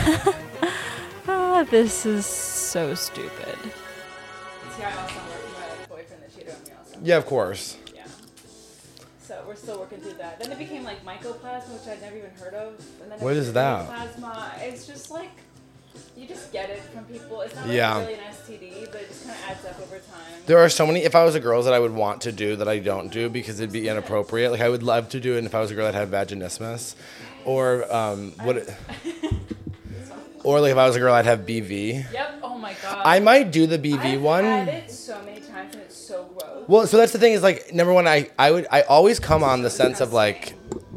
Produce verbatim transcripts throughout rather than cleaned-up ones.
Ah, this is so stupid. See, I also worked with my boyfriend that cheated on me also. Yeah, of course. Yeah. So we're still working through that. Then it became like mycoplasma, which I'd never even heard of. And then What is that? Plasma. It's just like, you just get it from people. It's not like Yeah. really an S T D, but it just kind of adds up over time. There are so many, if I was a girl, that I would want to do that I don't do because it'd be inappropriate. Like, I would love to do it if I was a girl that had vaginismus. Or, um, what, or like if I was a girl, I'd have B V. Yep. Oh my god. I might do the B V I've one. had it so many times and it's so gross. Well, so that's the thing is like, number one, I, I would, I always come on the sense of like,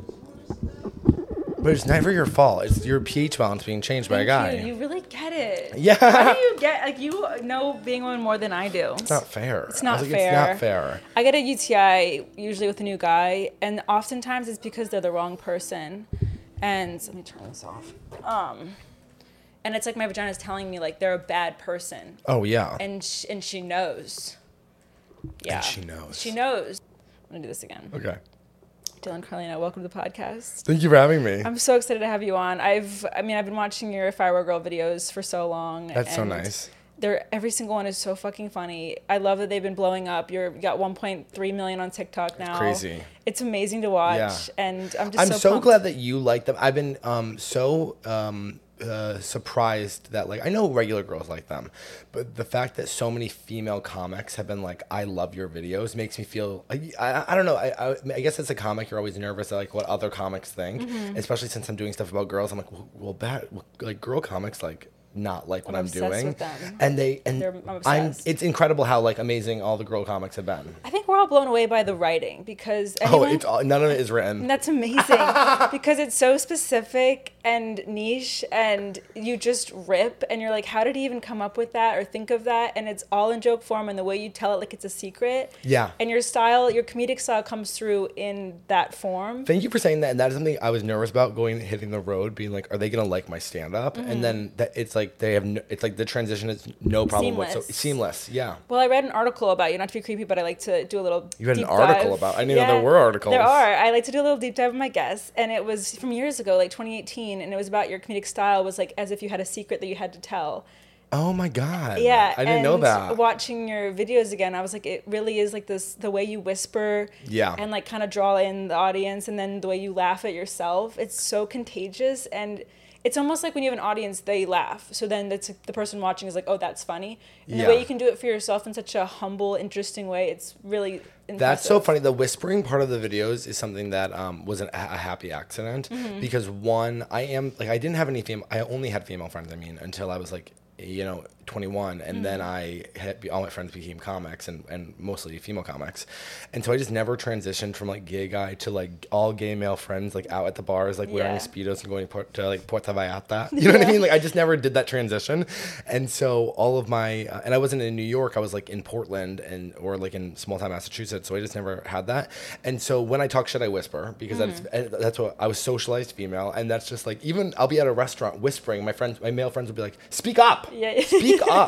but it's never your fault. It's your pH balance being changed by a guy. You, you really get it. Yeah. How do you get, like, you know being a woman more than I do. It's not fair. It's not I was fair. Like, it's not fair. I get a U T I usually with a new guy, and oftentimes it's because they're the wrong person. And let me turn this off. Um, and it's like my vagina is telling me like they're a bad person, Oh, yeah. and sh- and she knows. Yeah. she knows. She knows. I'm gonna do this again. Okay. Dylan Carlina, welcome to the podcast. Thank you for having me. I'm so excited to have you on. I've, I mean, I've been watching your If I Were a Girl videos for so long. That's so and nice. They're, every single one is so fucking funny. I love that they've been blowing up. You're, you got one point three million on TikTok now. Crazy. It's amazing to watch. Yeah. And I'm just I'm so, so, pumped. glad that you like them. I've been um, so um, uh, surprised that, like, I know regular girls like them, but the fact that so many female comics have been like, I love your videos makes me feel, I, I, I don't know, I, I, I guess as a comic, you're always nervous at, like, what other comics think, Mm-hmm. especially since I'm doing stuff about girls. I'm like, well, well bad, like, girl comics, like, not like what I'm I'm, obsessed doing. with them. And they, and They're- I'm I'm, obsessed. it's incredible how, like, amazing all the girl comics have been. I think we're all blown away by the writing because Oh, anyone, it's all, none of it is written. that's amazing because it's so specific and niche, and you just rip, and you're like, how did he even come up with that or think of that? And it's all in joke form, and the way you tell it like it's a secret. Yeah. And your style, your comedic style comes through in that form. Thank you for saying that, and that is something I was nervous about going hitting the road, being like, are they gonna like my stand up? Mm-hmm. And then that it's like they have, no, it's like the transition is no problem Seamless. whatsoever. Seamless, yeah. Well, I read an article about you, not to be creepy, but I like to do a little You read an deep article dive. about- I didn't know there were articles. There are. I like to do a little deep dive with my guests, and it was from years ago, like twenty eighteen, and it was about your comedic style was like as if you had a secret that you had to tell. Oh my god. Yeah, I didn't know and that. Watching your videos again, I was like, it really is like this, the way you whisper, Yeah. and like kind of draw in the audience, and then the way you laugh at yourself. It's so contagious, and it's almost like when you have an audience, they laugh. So then that's the person watching is like, oh, that's funny. And Yeah. the way you can do it for yourself in such a humble, interesting way, it's really impressive. That's so funny. The whispering part of the videos is something that um, was an, a happy accident Mm-hmm. because one, I am like I didn't have any female. I only had female friends. I mean, until I was like, you know, twenty-one, and Mm-hmm. then I had all my friends became comics and, and mostly female comics, and so I just never transitioned from like gay guy to like all gay male friends like out at the bars like wearing Yeah. speedos and going port, to like Puerto Vallarta. You know what I mean? Like I just never did that transition, and so all of my uh, and I wasn't in New York. I was like in Portland and or like in small town Massachusetts. So I just never had that. And so when I talk shit, I whisper because Mm-hmm. that's and that's what I was socialized female, and that's just like even I'll be at a restaurant whispering. My friends, my male friends will be like, "Speak up, Yeah. speak up."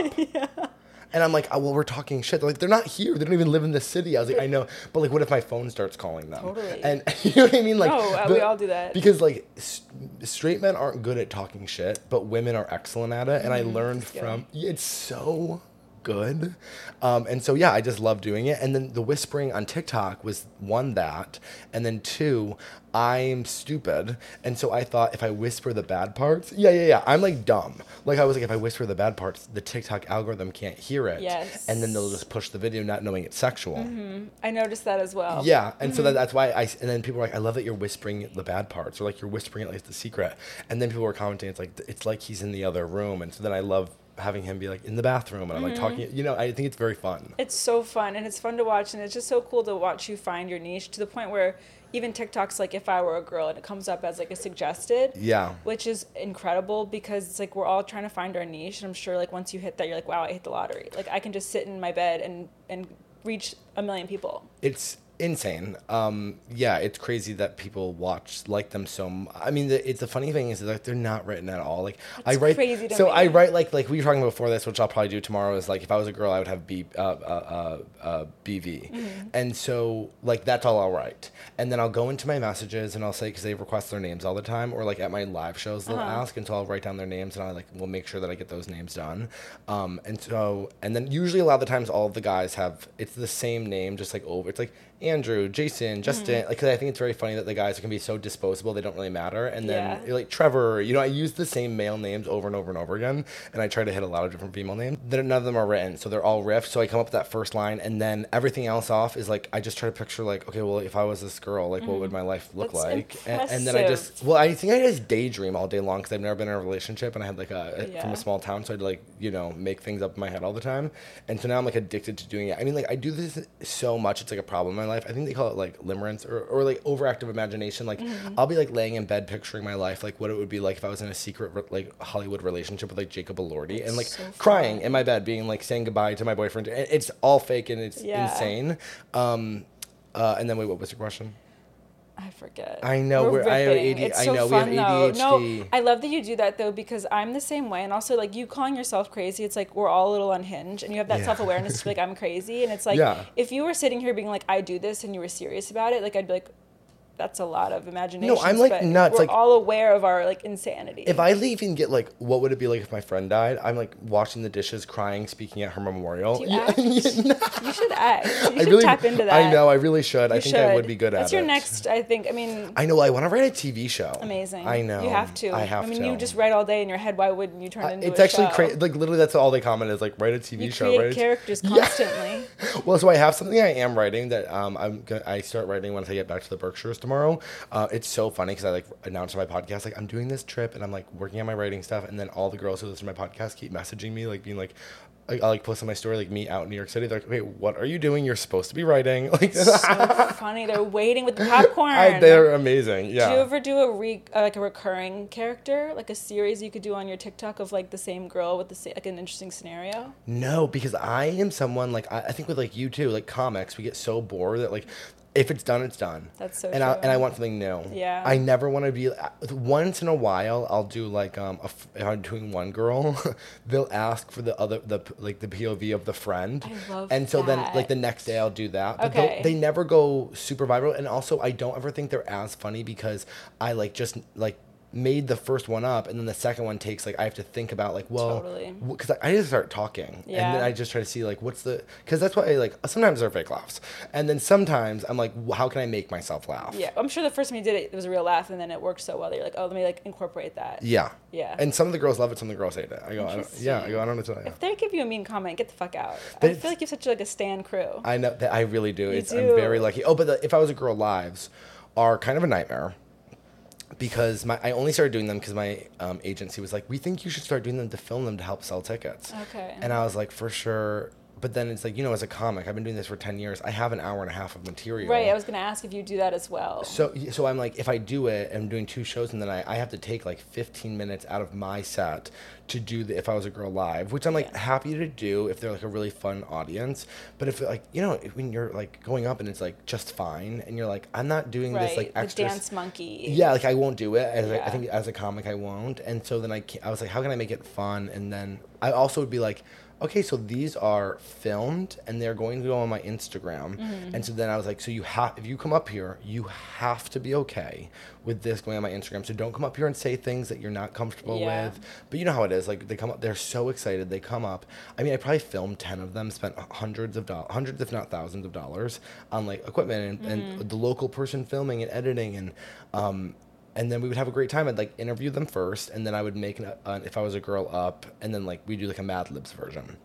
And I'm like, oh, well, we're talking shit. They're like, they're not here. They don't even live in this city. I was like, I know, but like, what if my phone starts calling them? Totally. And you know what I mean? Like, No, uh, we all do that. because like s- straight men aren't good at talking shit, but women are excellent at it. And I learned skill. from it's so good. Um, and so yeah, I just love doing it. And then the whispering on TikTok was one that, and then two, I'm stupid, and so I thought if I whisper the bad parts, yeah, yeah, yeah, I'm like dumb. Like I was like, if I whisper the bad parts, the TikTok algorithm can't hear it, Yes. and then they'll just push the video, not knowing it's sexual. I noticed that as well. Yeah, and Mm-hmm. so that, that's why I. And then people were like, I love that you're whispering the bad parts, or like you're whispering it like it's the secret. And then people were commenting, it's like it's like he's in the other room, and so then I love having him be like in the bathroom, and I'm like Mm-hmm. talking. You know, I think it's very fun. It's so fun, and it's fun to watch, and it's just so cool to watch you find your niche to the point where even TikTok's like, if I were a girl, and it comes up as like a suggested. Yeah. Which is incredible because it's like we're all trying to find our niche, and I'm sure like once you hit that, you're like, wow, I hit the lottery. Like I can just sit in my bed and and reach a million people. It's insane. Um, yeah, it's crazy that people watch like them so. m- I mean, the, it's the funny thing is that they're not written at all. Like I That's write, crazy to so me. I write like like we were talking before this, which I'll probably do tomorrow. Is like if I was a girl, I would have B uh, uh, uh, uh, B V, Mm-hmm. and so like that's all I'll write, and then I'll go into my messages and I'll say because they request their names all the time, or like at my live shows they'll Uh-huh. ask, and so I'll write down their names and I like will make sure that I get those names done, um, and so and then usually a lot of the times all of the guys have it's the same name just like over it's like Andrew, Jason, Justin, Mm-hmm. like 'cause I think it's very funny that the guys can be so disposable they don't really matter, and then Yeah. you're like Trevor, you know, I use the same male names over and over and over again, and I try to hit a lot of different female names. Then none of them are written, so they're all riffs. So I come up with that first line, and then everything else off is like I just try to picture like, okay, well, if I was this girl, like what would my life look That's like? And, and then I just impressive. well, I think I just daydream all day long because I've never been in a relationship, and I had like a from Yeah. a small town, so I'd like you know make things up in my head all the time, and so now I'm like addicted to doing it. I mean, like I do this so much, it's like a problem in my life. I think they call it like limerence or, or like overactive imagination. Like Mm-hmm. I'll be like laying in bed picturing my life, like what it would be like if I was in a secret re- like Hollywood relationship with like Jacob Elordi, and like so crying fun. in my bed, being like saying goodbye to my boyfriend. And it's all fake and it's Yeah. insane. Um, uh, and then wait, what was your question? I forget. I know, We're we're- I have ripping. A D It's I so know, we have fun, though. A D H D. No, I love that you do that though because I'm the same way, and also like you calling yourself crazy. It's like we're all a little unhinged, and you have that Yeah. self awareness to be like I'm crazy, and it's like Yeah. if you were sitting here being like I do this, and you were serious about it, like I'd be like. That's a lot of imagination. I'm, like, nuts, We're like- all aware of our like insanity. If I even get like, what would it be like if my friend died? I'm like washing the dishes, crying, speaking at her memorial. Do you Yeah, act? yeah, You should act. You I should really, tap into that. I know, I really should. I You think I would should. be good at it. That's your next. I think. I mean. I know. I want to write a T V show. Amazing. I know. You have to. I have I mean, to. you just write all day in your head. Why wouldn't you turn it Uh, into it's a actually show? crazy. Like literally, that's all they comment is like write a T V You show. create Write a t- characters Yeah. constantly. Well, so I have something I am writing that um I'm gonna, I start writing once I get back to the Berkshires tomorrow. Uh, it's so funny because I like announced on my podcast like I'm doing this trip and I'm like working on my writing stuff, and then all the girls who listen to my podcast keep messaging me like being like. I, I like post on my story like me out in New York City. They're like, "Wait, what are you doing? You're supposed to be writing." Like, So funny. They're waiting with the popcorn. I, they're amazing. Yeah. Do you ever do a re, uh, like a recurring character, like a series you could do on your TikTok of like the same girl with the sa- like an interesting scenario? No, because I am someone like I, I think with like you too, like comics, we get so bored that like if it's done, it's done. That's so and I true. and I want something new. Yeah. I never want to be. Once in a while, I'll do like um. A, if I'm doing one girl, they'll ask for the other the like the P O V of the friend. I love And so then that. like the next day I'll do that. But Okay. they, they never go super viral, and also I don't ever think they're as funny because I like just like. Made the first one up, and then the second one takes like I have to think about like well Totally. because I, I just start talking and Yeah. then I just try to see like what's the because that's why I like sometimes they're fake laughs, and then sometimes I'm like wh- how can I make myself laugh? Yeah, I'm sure the first time you did it, it was a real laugh, and then it worked so well that you're like, oh, let me like incorporate that. Yeah. Yeah. And some of the girls love it, some of the girls hate it. I go, I don't, yeah, I go, I don't know what to tell you. If they give you a mean comment, get the fuck out. But I it's- feel like you have such like a stan crew. I know that I really do. It's I'm do. very lucky. Oh, but the, if I was a girl lives are kind of a nightmare. Because my I only started doing them because my um, agency was like, we think you should start doing them to film them to help sell tickets. Okay. And I was like, for sure. But then it's like, you know, as a comic, I've been doing this for ten years. I have an hour and a half of material. Right, I was gonna ask if you do that as well. So, so I'm like, if I do it, I'm doing two shows, and then I, I have to take like fifteen minutes out of my set to do the If I Was a Girl live, which I'm like Yeah. happy to do if they're like a really fun audience. But if like, you know, when you're like going up and it's like just fine, and you're like, I'm not doing right, this like the extra. dance monkey. Yeah, like I won't do it. As a, I Yeah. think as a comic, I won't. And so then I, ca- I was like, how can I make it fun? And then I also would be like, okay, so these are filmed and they're going to go on my Instagram. Mm-hmm. And so then I was like, so you have, if you come up here, you have to be okay with this going on my Instagram. So don't come up here and say things that you're not comfortable Yeah. with. But you know how it is. Like they come up, they're so excited. They come up. I mean, I probably filmed ten of them, spent hundreds of dollars, hundreds if not thousands of dollars on like equipment and, Mm-hmm. and the local person filming and editing and, um, and then we would have a great time. I'd like interview them first, and then I would make an, uh, If I Was a Girl up, and then like we do like a Mad Libs version.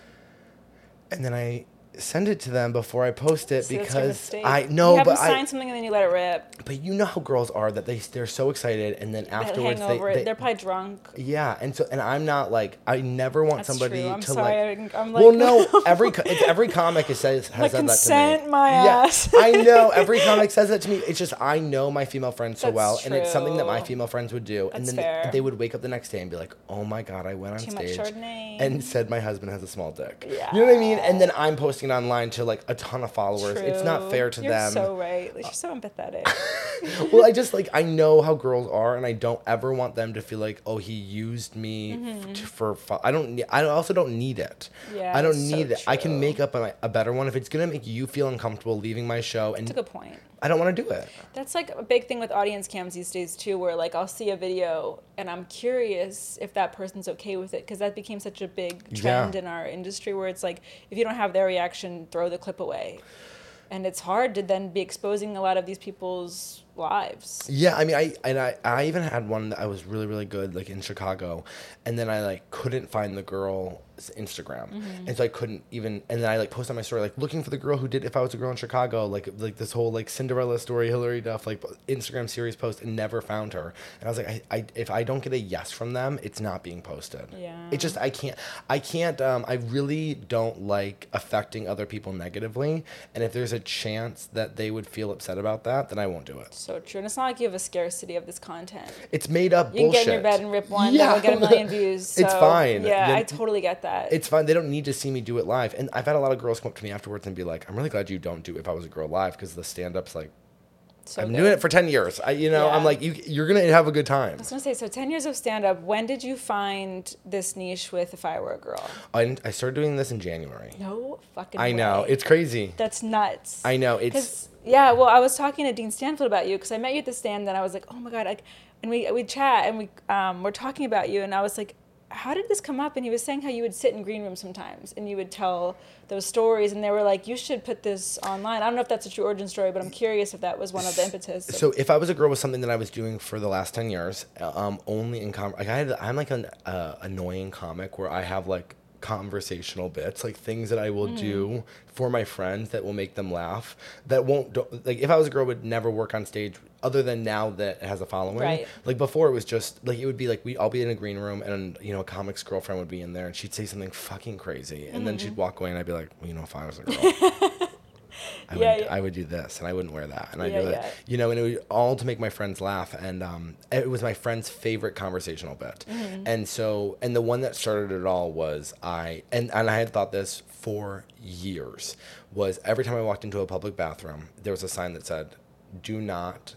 And then I send it to them before I post it See, that's your because mistake. I know, you have but them I sign something and then you let it rip. but you know how girls are that they they're so excited, and then That afterwards they, hangover, they they're probably drunk. yeah, and so and I'm not like I never want That's somebody true. I'm to sorry. like. I'm like, Well, no, every co- it's every comic is says has Like, said that to consent me. my yeah, ass. I know every comic says that to me. It's just I know my female friends so That's well, and it's something that my true. female friends would do, and That's then fair. they, they would wake up the next day and be like, "Oh my god, I went on Too much stage Chardonnay." and said my husband has a small dick." Yeah. You know what I mean? And then I'm posting posting online to like a ton of followers. It's not True. fair to You're them. so right. Like, you're so empathetic. Well, I just like I know how girls are, and I don't ever want them to feel like, oh, he used me Mm-hmm. f- to, for. Fo-. I don't. ne- I also don't need it. Yeah, I don't so need it. I can true. make up a, a better one if it's gonna make you feel uncomfortable leaving my show, and That's a good point. I don't want to do it. That's like a big thing with audience cams these days too, where like I'll see a video and I'm curious if that person's okay with it, because that became such a big trend Yeah. in our industry where it's like if you don't have their reaction, throw the clip away. And it's hard to then be exposing a lot of these people's lives. Yeah, I mean, I and I, I even had one that I was really really good like in Chicago, and then I like couldn't find the girl's Instagram, Mm-hmm. and so I couldn't even. And then I like posted on my story like looking for the girl who did If I Was a Girl in Chicago, like like this whole like Cinderella story, Hillary Duff like Instagram series post, and never found her. And I was like, I, I if I don't get a yes from them, it's not being posted. Yeah. It just I can't I can't um I really don't like affecting other people negatively, and if there's a chance that they would feel upset about that, then I won't do it. So true. And it's not like you have a scarcity of this content. It's made up You can bullshit. get in your bed and rip one, Yeah. yeah. It'll get a million views. So, It's fine. Yeah, Then- I totally get that. It's fine. They don't need to see me do it live. And I've had a lot of girls come up to me afterwards and be like, I'm really glad you don't do If I Was a Girl live, because the stand-up's like, so I'm good. doing it for ten years. I, you know, I'm Yeah. like, you, you're going to have a good time. I was gonna say, so ten years of stand up. When did you find this niche with If I Were a Girl? I, I started doing this in January. No fucking. I know. way. It's crazy. That's nuts. I know. It's, 'Cause- yeah, well, I was talking to Dean Stanfield about you because I met you at the stand, and I was like, oh my god, like, and we we chat and we um we're talking about you, and I was like, how did this come up? And he was saying how you would sit in green rooms sometimes and you would tell those stories, and they were like, you should put this online. I don't know if that's a true origin story, but I'm curious if that was one of the impetus. So If I Was a Girl was something that I was doing for the last ten years, um, only in com- like I had, I'm like an uh, annoying comic where I have like conversational bits, like things that I will Mm. do for my friends that will make them laugh. That won't do- like If I Was a Girl would never work on stage, other than now that it has a following. Right. Like before, it was just like it would be like we all be in a green room, and you know a comic's girlfriend would be in there, and she'd say something fucking crazy, and then she'd Mm-hmm. walk away, and I'd be like, well, you know, if I was a girl. I Yeah, would yeah. I would do this, and I wouldn't wear that, and I Yeah, do it, yeah. you know, and it was all to make my friends laugh, and um, it was my friend's favorite conversational bit, Mm-hmm. and so, and the one that started it all was I, and and I had thought this for years, was every time I walked into a public bathroom, there was a sign that said, "Do not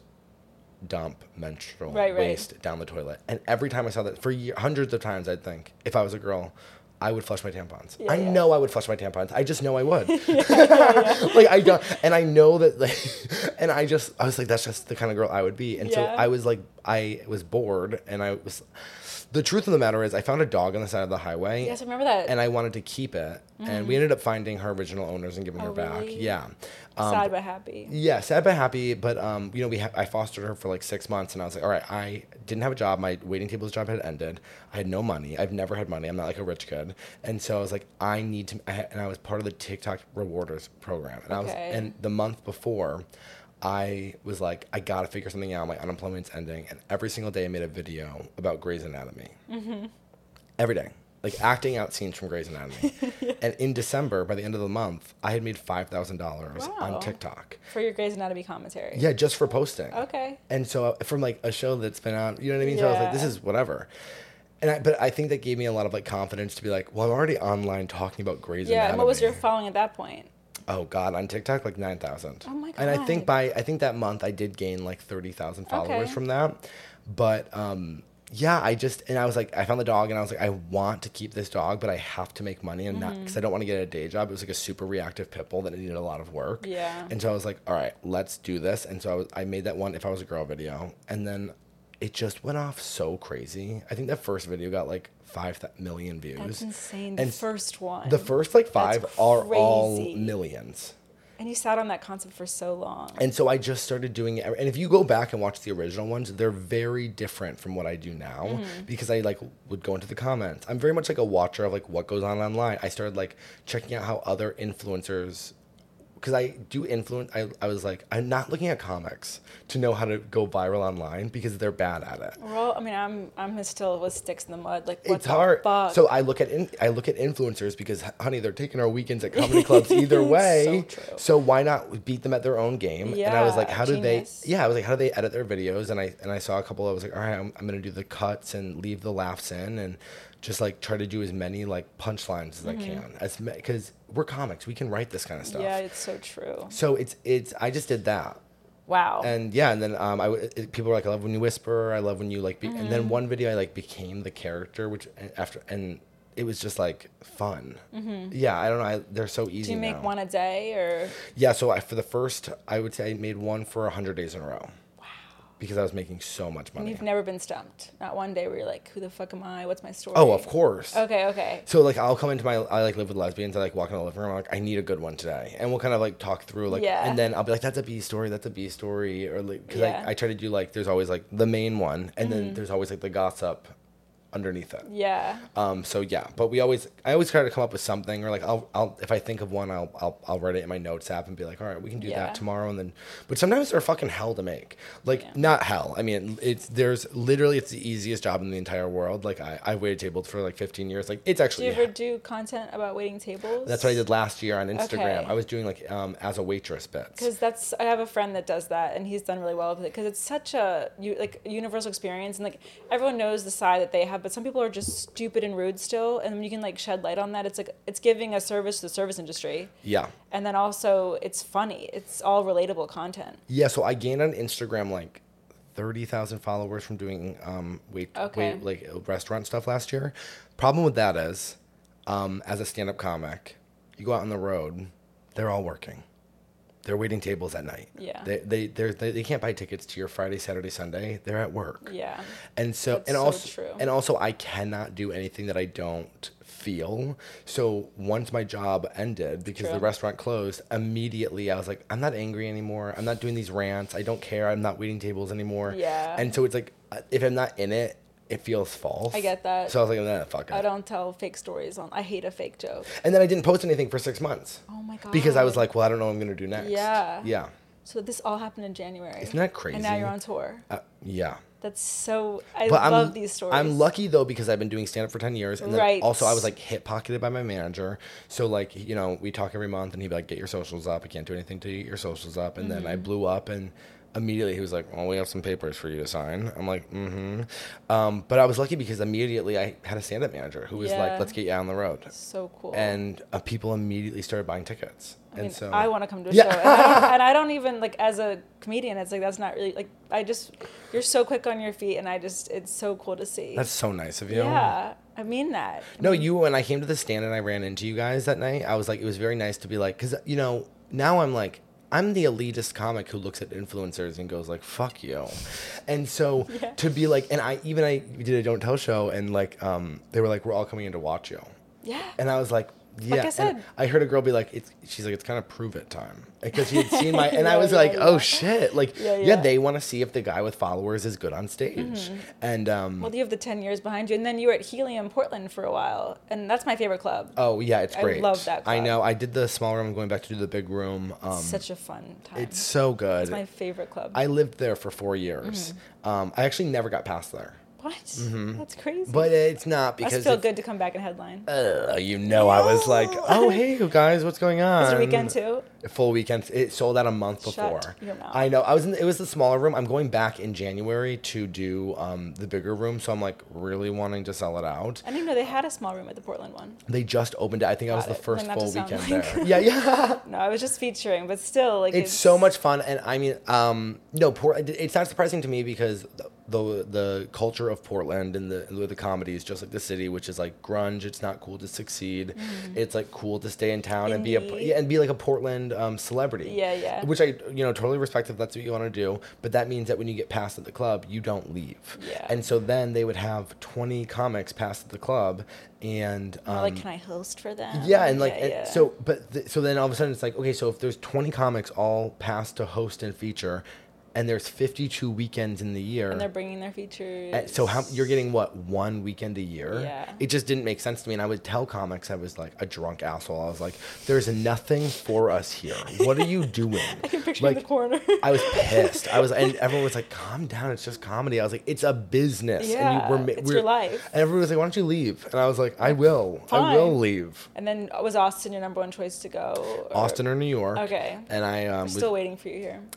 dump menstrual Right, right. waste down the toilet," and every time I saw that, for year, hundreds of times, I'd think, if I was a girl, I would flush my tampons. Yeah, I yeah. know I would flush my tampons. I just know I would. Like I don't, and I know that, like, and I just, I was like, that's just the kind of girl I would be. And so Yeah. I was like, I was bored, and I was. The truth of the matter is, I found a dog on the side of the highway. Yes, I remember that. And I wanted to keep it, and we ended up finding her original owners and giving Oh, her back. really? Yeah. Um, Sad but happy. yeah, sad but happy. But um, you know, we ha- I fostered her for like six months, and I was like, all right, I didn't have a job. My waiting tables job had ended. I had no money. I've never had money. I'm not like a rich kid, and so I was like, I need to. I ha- and I was part of the TikTok rewarders program, and I was, Okay. and the month before, I was like, I gotta figure something out. My unemployment's ending, and every single day I made a video about Grey's Anatomy. Mm-hmm. Every day. Like acting out scenes from Grey's Anatomy. And in December, by the end of the month, I had made five thousand dollars Wow. on TikTok. For your Grey's Anatomy commentary. Yeah, just for posting. Okay. And so uh, from like a show that's been out, you know what I mean? So I was like, this Yeah. is whatever. And I, but I think that gave me a lot of like confidence to be like, well, I'm already online talking about Grey's Yeah, Anatomy. and what was your following at that point? Oh God, on TikTok like nine thousand. Oh my And I think God. by I think that month I did gain like thirty thousand followers Okay. from that. But um yeah, I just and I was like I found the dog and I was like I want to keep this dog, but I have to make money and not Mm-hmm. because I don't want to get a day job. It was like a super reactive pit bull that needed a lot of work. Yeah. And so I was like, all right, let's do this. And so I was I made that one If I Was a Girl video, and then it just went off so crazy. I think that first video got like five th- million views. That's insane. The And first one. The first like That's five are all crazy. millions. And you sat on that concept for so long. And so I just started doing it. And if you go back and watch the original ones, they're very different from what I do now Mm-hmm. because I like would go into the comments. I'm very much like a watcher of like what goes on online. I started like checking out how other influencers, because I do influence, I, I was like, I'm not looking at comics to know how to go viral online because they're bad at it. Well, I mean, I'm I'm still with sticks in the mud. Like, what It's the hard. fuck? So I look at in, I look at influencers because, honey, they're taking our weekends at comedy clubs either way. So true. So why not beat them at their own game? and I was like, Yeah, how do genius. they? Yeah, I was like, how do they edit their videos? And I and I saw a couple. I was like, all right, I'm, I'm gonna do the cuts and leave the laughs in and just like try to do as many like punchlines as Mm-hmm. I can. As because we're comics. We can write this kind of stuff. Yeah, it's so true. So it's it's I just did that. Wow. And yeah, and then um, I w- it, people were like, I love when you whisper. I love when you like. Be-. Mm-hmm. And then one video, I like became the character, which after and it was just like fun. Mm-hmm. Yeah, I don't know. I, they're so easy. Do you make now. one a day or? Yeah, so I, for the first, I would say I made one for a hundred days in a row. Because I was making so much money. And you've never been stumped. Not one day where you're like, who the fuck am I? What's my story? Oh, of course. Okay, okay. So like I'll come into my I like live with lesbians. I like walk in the living room. I'm like, I need a good one today, and we'll kind of like talk through like, Yeah. and then I'll be like, that's a B story, that's a B story, or like because Yeah. I, I try to do like there's always like the main one, and Mm-hmm. then there's always like the gossip underneath it. Yeah. Um. So yeah, but we always I always try to come up with something, or like I'll I'll if I think of one, I'll I'll I'll write it in my notes app and be like, all right, we can do Yeah. that tomorrow, and then. But sometimes they're fucking hell to make. Like Yeah. not hell. I mean, it's there's literally it's the easiest job in the entire world. Like I I waited tables for like fifteen years. Like it's Do actually. you ever do content about waiting tables? That's what I did last year on Instagram. Okay. I was doing like um as a waitress bits. Because that's I have a friend that does that, and he's done really well with it. Because it's such a you like universal experience, and like everyone knows the side that they have, but some people are just stupid and rude still. And when you can like shed light on that, it's like it's giving a service to the service industry, Yeah. and then also it's funny. It's all relatable content. Yeah, so I gained on Instagram like thirty thousand followers from doing um wait, Okay. wait like restaurant stuff last year. Problem with that is um as a stand-up comic, you go out on the road, they're all working. They're waiting tables at night. Yeah. They they they're, they they can't buy tickets to your Friday, Saturday, Sunday. They're at work. Yeah. And so That's and so also true. and also I cannot do anything that I don't feel. So once my job ended because True. the restaurant closed, immediately I was like, I'm not angry anymore. I'm not doing these rants. I don't care. I'm not waiting tables anymore. Yeah. And so it's like uh, if I'm not in it, it feels false. I get that. So I was like, nah, fuck it. I don't tell fake stories on. I hate a fake joke. And then I didn't post anything for six months. Oh my god. Because I was like, well, I don't know what I'm gonna do next. Yeah. Yeah. So this all happened in January. Isn't that crazy? And now you're on tour. Uh, yeah. That's so. I But love I'm, these stories. I'm lucky though because I've been doing stand up for ten years, and then Right. also I was like hip pocketed by my manager. So like you know we talk every month, and he'd be like, "Get your socials up. I can't do anything to get your socials up." And Mm-hmm. then I blew up, and immediately he was like, "Well, we have some papers for you to sign." I'm like, "Mm-hmm." Um, but I was lucky because immediately I had a stand up manager who was Yeah. like, "Let's get you out on the road," So cool. and uh, people immediately started buying tickets. I and mean, so I want to come to a Yeah. show, and I, don't, and I don't even like as a comedian. It's like that's not really like I just you're so quick on your feet, and I just it's so cool to see. that's so nice of you. yeah, I mean that. No, you, when I came to the stand and I ran into you guys that night, I was like, it was very nice to be like, because, you know, now I'm like, I'm the elitist comic who looks at influencers and goes like, fuck you. And so Yeah. to be like, and I, even I did a Don't Tell show and like, um, they were like, we're all coming in to watch you. Yeah. And I was like, yeah. I And said. I heard a girl be like, it's, she's like, it's kind of prove it time. Because she had seen my, and I Yeah, was yeah, like, oh yeah. shit. Like, Yeah, yeah, yeah. they want to see if the guy with followers is good on stage. And, um, Well, you have the ten years behind you, and then you were at Helium Portland for a while, and that's my favorite club. oh yeah, it's I great. love that I club. know. I did the small room. I'm going back to do the big room. Um, Such a fun time. It's so good. It's my favorite club. I lived there for four years. Um, I actually never got past there, what? That's crazy. Mm-hmm. but it's not Must because feel it's- good to come back and headline. Uh, you know, I was like, oh hey, you guys, what's going on? Was it a weekend too? Full weekend. It sold out a month Shut before. your mouth. I know. I was in. It was the smaller room. I'm going back in January to do um, the bigger room, so I'm like really wanting to sell it out. I didn't know they had a small room at the Portland one. They just opened it. I think I was Got the it. first Then not to full sound weekend like- there. Yeah, yeah. No, I was just featuring, but still, like It's so much fun, and I mean, um, no, Port- it's not surprising to me because the the, the culture of Portland and the the comedy is just like the city, which is like grunge. It's not cool to succeed. It's like cool to stay in town and be a Indie. yeah, and be like a Portland um, celebrity. Yeah, yeah. Which I you know totally respect if that's what you want to do, but that means that when you get passed at the club, you don't leave. Yeah. And so then they would have twenty comics passed at the club, and um, Or, like, can I host for them? yeah, and like yeah, and yeah. so, but th- so then all of a sudden it's like, okay, so if there's twenty comics all passed to host and feature, and there's fifty-two weekends in the year, and they're bringing their features. and so how you're getting what one weekend a year? Yeah. It just didn't make sense to me, and I would tell comics I was like a drunk asshole. I was like, "There's nothing for us here. What are you doing?" I can picture like, in the corner. I was pissed. I was, and everyone was like, "Calm down. It's just comedy." I was like, "It's a business." Yeah, and you, we're, it's we're, your life. And everyone was like, "Why don't you leave?" And I was like, "I will. I will Fine. leave." And then was Austin your number one choice to go? or- Austin or New York. Okay. And I um, We're was still waiting for you here.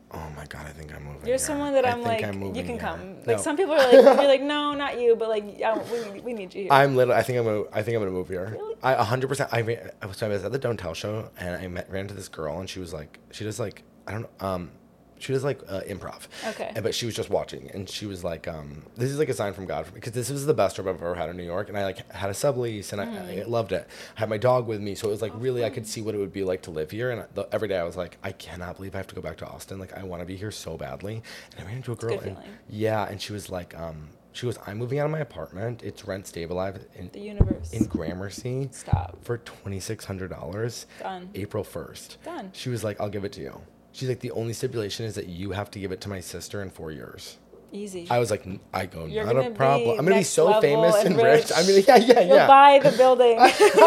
oh my God, I think I'm moving. You're here. someone that I I'm think like, I'm you moving can here. come. No. Like some people are like, you're like, no, not you, but like, yeah, we, we need you here. I'm literally. I think I'm gonna. I think I'm gonna move here. Really? I a hundred percent. I ran. I was, I was at the Don't Tell show and I met, ran into this girl and she was like, she does like I don't know. Um, she does like uh, improv. Okay. And, but she was just watching and she was like, um, this is like a sign from God because this was the best trip I've ever had in New York and I like had a sublease and Mm. I, I loved it. I had my dog with me, so it was like really I could see what it would be like to live here. And the, every day I was like, I cannot believe I have to go back to Austin. Like I want to be here so badly. And I ran into a girl. good And, feeling. yeah, and she was like, um, she goes, I'm moving out of my apartment. It's rent stabilized in The universe. in Gramercy. Stop. For twenty-six hundred dollars. Done. April first. Done. She was like, I'll give it to you. She's like, the only stipulation is that you have to give it to my sister in four years. Easy. I was like, "N- I go, You're not gonna a problem. be I'm gonna be next so level famous and and rich. rich. I mean, yeah, yeah, You'll yeah. buy the building.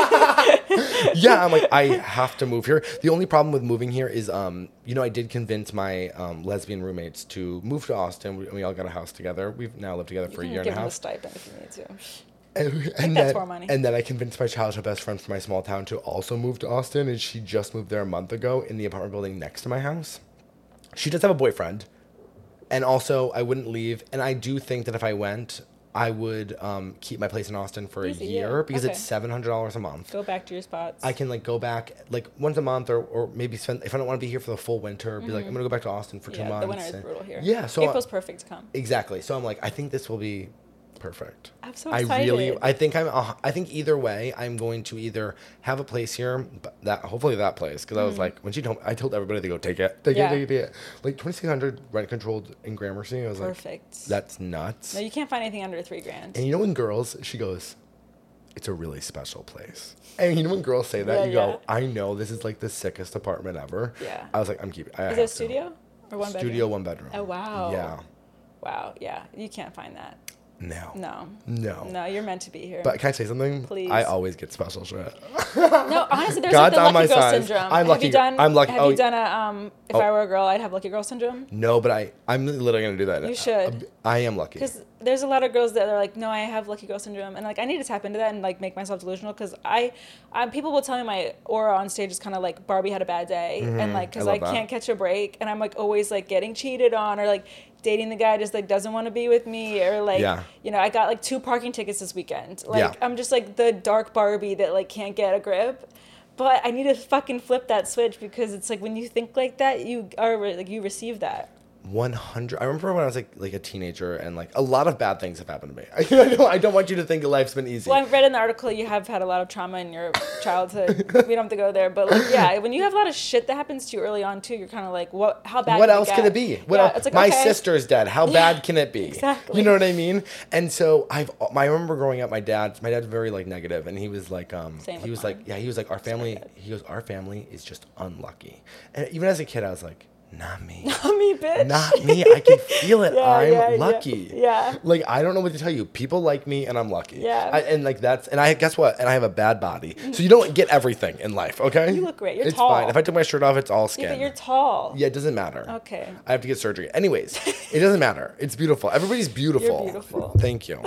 Yeah, I'm like, I have to move here. The only problem with moving here is, um, you know, I did convince my um, lesbian roommates to move to Austin. We, we all got a house together. We've now lived together for a You year can and a give them a half. stipend if you need to. And, and that's then, more money. and then I convinced my childhood best friend from my small town to also move to Austin, and she just moved there a month ago in the apartment building next to my house. She does have a boyfriend, and also I wouldn't leave. And I do think that if I went, I would um, keep my place in Austin for Easy, a yeah. year because Okay. it's seven hundred dollars a month. Go back to your spots. I can like go back like once a month, or, or maybe spend if I don't want to be here for the full winter. Be like, I'm gonna go back to Austin for two yeah, months. the winter is and- brutal here. Yeah, so April's perfect to come. exactly. So I'm like, I think this will be perfect. I'm so I excited. really, I think I'm. Uh, I think either way, I'm going to either have a place here, but that hopefully that place, because I was like, when she told, I told everybody to go take it, take Mm. Yeah. it, take it, take it. Like twenty-six hundred rent controlled in Gramercy. I was Perfect. like, that's nuts. No, you can't find anything under three grand. And you know when girls, she goes, it's a really special place. And you know when girls say that, Yeah, you yeah. go, I know this is like the sickest apartment ever. Yeah. I was like, I'm keeping. I Is have it a to. studio or one bedroom? Studio, one bedroom. Oh, wow. Yeah. Wow. Yeah. You can't find that. No. No. No. No, you're meant to be here. But can I say something? Please. I always get special shit. no, honestly, there's God's like the on lucky my girl side. syndrome. I'm have lucky you girl- done? I'm lucky- Have oh, you done a um? If oh. I were a girl, I'd have lucky girl syndrome. No, but I, I'm literally gonna do that. You should. I am lucky. Because there's a lot of girls that are like, no, I have lucky girl syndrome, and like I need to tap into that and like make myself delusional. Because I, I, people will tell me my aura on stage is kind of like Barbie had a bad day, and like because I I, love that. can't catch a break, and I'm like always like getting cheated on or like dating the guy just like doesn't want to be with me or like Yeah. you know I got like two parking tickets this weekend. Like Yeah. I'm just like the dark Barbie that like can't get a grip. But I need to fucking flip that switch because it's like when you think like that, you are re- like you receive that. one hundred. I remember when I was like like a teenager, and like a lot of bad things have happened to me. I don't, I don't want you to think life's been easy. Well, I read in the article you have had a lot of trauma in your childhood. We don't have to go there, but like, yeah, when you have a lot of shit that happens to you early on too, you're kind of like, what? How bad? What can else it can get? it be? What yeah, el- it's like, my okay. sister's dead. How bad can it be? Exactly. You know what I mean? And so I've. I remember growing up. My dad. My dad's very like negative, and he was like, um, Same he with was mine. like, yeah, he was like, our family. dad. He goes, our family is just unlucky. And even as a kid, I was like, not me. Not me, bitch. Not me. I can feel it. Yeah, I'm yeah, yeah. lucky. Yeah. Like I don't know what to tell you. People like me, and I'm lucky. Yeah. I, and like that's and I guess what? And I have a bad body, so you don't get everything in life. Okay. You look great. You're it's tall. fine. If I took my shirt off, it's all skin. Yeah, but you're tall. Yeah, it doesn't matter. Okay. I have to get surgery. Anyways, it doesn't matter. It's beautiful. Everybody's beautiful. You're beautiful. Thank you.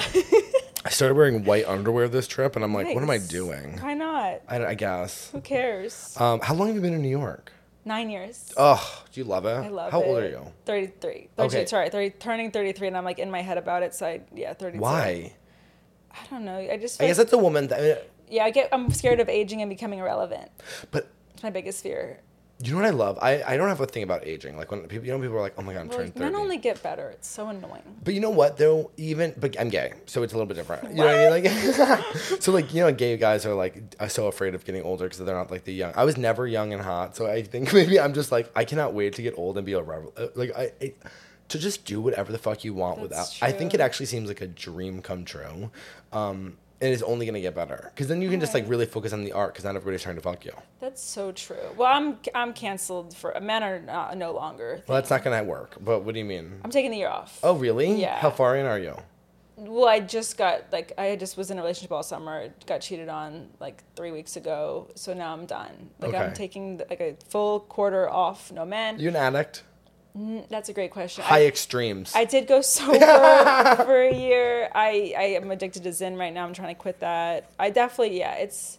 I started wearing white underwear this trip, and I'm like, what am I Nice. doing? Why not? I, I guess. Who cares? Um, how long have you been in New York? Nine years. Oh, do you love it? I love How it. old are you? thirty-three. Okay. Okay. Sorry, thirty, turning thirty-three, and I'm like in my head about it. So I, yeah, thirty-two. Why? I don't know. I just. I Feel guess like, that's a woman. That, yeah, I get. I'm scared of aging and becoming irrelevant. but It's my biggest fear. you know what I love? I, I don't have a thing about aging. Like when people, you know, people are like, oh my god, I'm Well, turning men thirty. only get better. It's so annoying. But you know what though? Even but I'm gay, so it's a little bit different. You know what I mean? Like, so like you know, gay guys are like are so afraid of getting older because they're not like the young. I was never young and hot, so I think maybe I'm just like I cannot wait to get old and be a rebel. uh, Like I, I to just do whatever the fuck you want That's without. I think true. it actually seems like a dream come true. Um, and it's only gonna get better because then you can just like Right. really focus on the art because not everybody's trying to fuck you. That's so true. Well, I'm I'm canceled for men are not, no longer. Well, that's not gonna work. But what do you mean? I'm taking the year off. Oh really? Yeah. How far in are you? Well, I just got like I just was in a relationship all summer. Got cheated on like three weeks ago. So now I'm done. Like I'm Okay. taking like a full quarter off. No men. You an addict? Mm, That's a great question. High I, extremes. I did go sober for a year. I, I am addicted to Zen right now. I'm trying to quit that. I definitely, yeah, it's,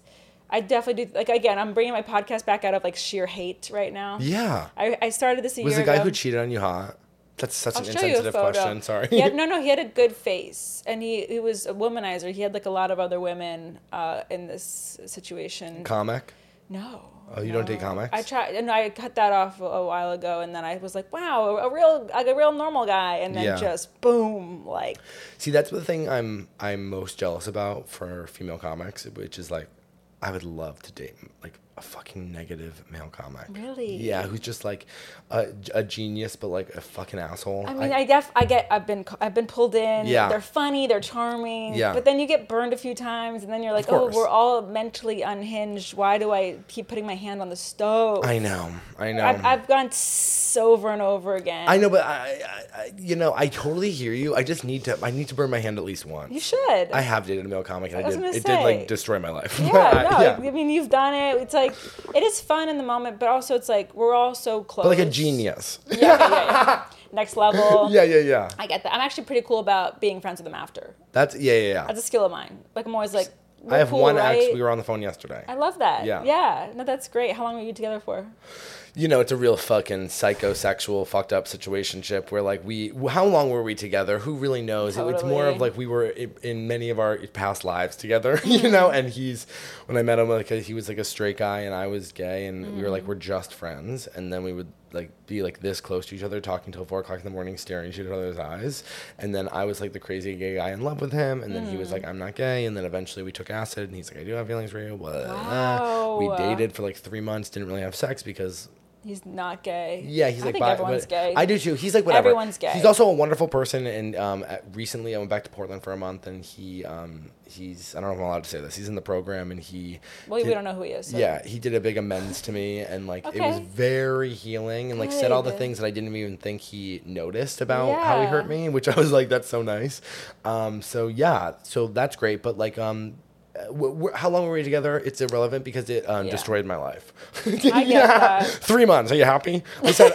I definitely do. Like, again, I'm bringing my podcast back out of like sheer hate right now. Yeah. I, I started this a Was year the guy ago. who cheated on you hot? That's such I'll an show you a insensitive photo. question. Sorry. He had, no, no, he had a good face, and he, he was a womanizer. He had like a lot of other women uh, in this situation. Comic? No. Oh, you no. don't date comics? I tried, and I cut that off a, a while ago, and then I was like, wow, a, a real, like a real normal guy, and then Yeah. just boom, like. See, that's the thing I'm I'm most jealous about for female comics, which is like, I would love to date like a fucking negative male comic. Really? Yeah, who's just like a, a genius, but like a fucking asshole. I mean, I, def, I get, I've been, I've been pulled in. Yeah. They're funny, they're charming. Yeah. But then you get burned a few times, and then you're like, Of oh, course. we're all mentally unhinged. Why do I keep putting my hand on the stove? I know, I know. I've, I've gone s- over and over again. I know, but I, I, I, you know, I totally hear you. I just need to, I need to burn my hand at least once. You should. I have dated a male comic, and I I, was did. gonna It say. did like destroy my life. Yeah, no, yeah. I mean, you've done it. It's like, it is fun in the moment, but also it's like, we're all so close. But like a genius. Yeah, yeah, yeah. Next level. Yeah, yeah, yeah. I get that. I'm actually pretty cool about being friends with them after. That's yeah, yeah, yeah. That's a skill of mine. Like, I'm always like, I we're have cool, one right? ex. We were on the phone yesterday. I love that. Yeah. Yeah. No, that's great. How long were you together for? You know, it's a real fucking psychosexual, fucked up situationship where like we, how long were we together? Who really knows? It- It's more of Totally. like we were i- in many of our past lives together, you know. And he's, when I met him, like he was like a straight guy and I was gay, and we were like we're just friends, and then we would like be like this close to each other, talking till four o'clock in the morning, staring into each other's eyes, and then I was like the crazy gay guy in love with him, and then he was like I'm not gay, and then eventually we took acid, and he's like I do have feelings for you. Blah, blah, blah. We Wow. dated for like three months, didn't really have sex because. He's not gay. Yeah, he's I like think bi- everyone's but gay. I do too. He's like whatever. Everyone's gay. He's also a wonderful person, and um, at- recently I went back to Portland for a month, and he um, he's I don't know if I'm allowed to say this. He's in the program, and he Well, we did- don't know who he is. So. Yeah, he did a big amends to me, and like it was Okay. very healing, and like said all the Good. things that I didn't even think he noticed about how he Yeah. hurt me, which I was like, that's so nice. Um, so yeah, so that's great, but like um. uh, w- w- how long were we together? It's irrelevant because it um, Yeah. destroyed my life. I get that. Three months. Are you happy? I said,